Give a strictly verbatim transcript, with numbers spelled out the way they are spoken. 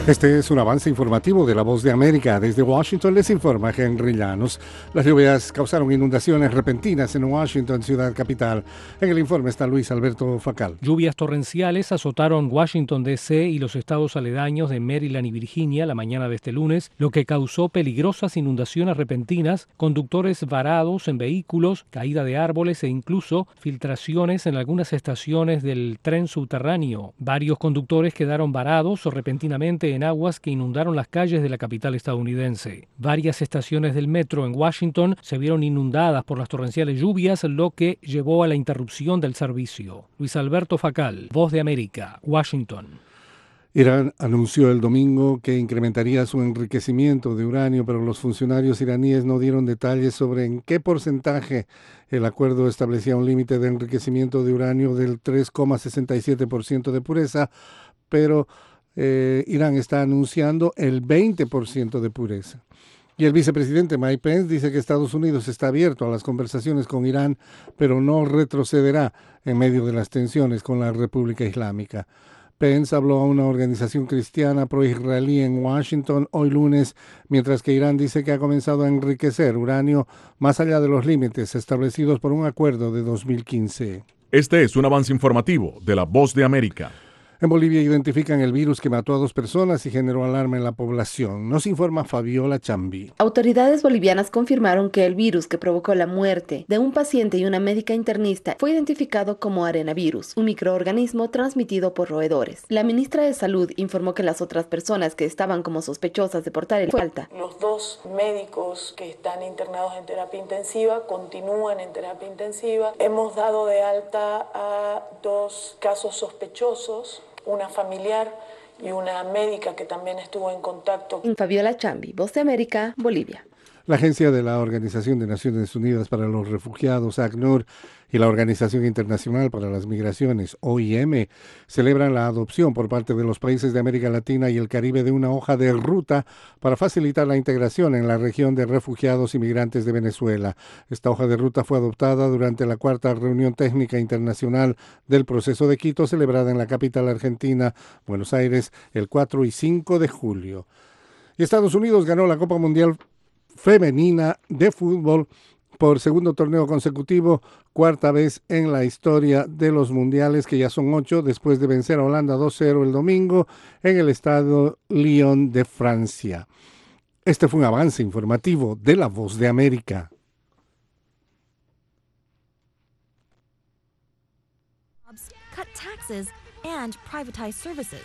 Este es un avance informativo de La Voz de América. Desde Washington les informa Henry Llanos. Las lluvias causaron inundaciones repentinas en Washington, ciudad capital. En el informe está Luis Alberto Facal. Lluvias torrenciales azotaron Washington, D C y los estados aledaños de Maryland y Virginia la mañana de este lunes, lo que causó peligrosas inundaciones repentinas, conductores varados en vehículos, caída de árboles e incluso filtraciones en algunas estaciones del tren subterráneo. Varios conductores quedaron varados repentinamente en aguas que inundaron las calles de la capital estadounidense. Varias estaciones del metro en Washington se vieron inundadas por las torrenciales lluvias, lo que llevó a la interrupción del servicio. Luis Alberto Facal, Voz de América, Washington. Irán anunció el domingo que incrementaría su enriquecimiento de uranio, pero los funcionarios iraníes no dieron detalles sobre en qué porcentaje. El acuerdo establecía un límite de enriquecimiento de uranio del tres coma sesenta y siete por ciento de pureza, pero Eh, Irán está anunciando el veinte por ciento de pureza. Y el vicepresidente Mike Pence dice que Estados Unidos está abierto a las conversaciones con Irán, pero no retrocederá en medio de las tensiones con la República Islámica. Pence habló a una organización cristiana pro-israelí en Washington hoy lunes, mientras que Irán dice que ha comenzado a enriquecer uranio más allá de los límites establecidos por un acuerdo de dos mil quince. Este es un avance informativo de La Voz de América. En Bolivia identifican el virus que mató a dos personas y generó alarma en la población. Nos informa Fabiola Chambi. Autoridades bolivianas confirmaron que el virus que provocó la muerte de un paciente y una médica internista fue identificado como arenavirus, un microorganismo transmitido por roedores. La ministra de Salud informó que las otras personas que estaban como sospechosas de portar el alta. Los dos médicos que están internados en terapia intensiva continúan en terapia intensiva. Hemos dado de alta a dos casos sospechosos, una familiar y una médica que también estuvo en contacto. Fabiola Chambi, Voz de América, Bolivia. La Agencia de la Organización de Naciones Unidas para los Refugiados, ACNUR, y la Organización Internacional para las Migraciones, O I M, celebran la adopción por parte de los países de América Latina y el Caribe de una hoja de ruta para facilitar la integración en la región de refugiados y migrantes de Venezuela. Esta hoja de ruta fue adoptada durante la cuarta reunión técnica internacional del proceso de Quito, celebrada en la capital argentina, Buenos Aires, el cuatro y cinco de julio. Y Estados Unidos ganó la Copa Mundial Femenina de Fútbol por segundo torneo consecutivo, cuarta vez en la historia de los mundiales, que ya son ocho, después de vencer a Holanda dos cero el domingo en el estadio Lyon de Francia. Este fue un avance informativo de La Voz de América. Cut taxes and privatize services.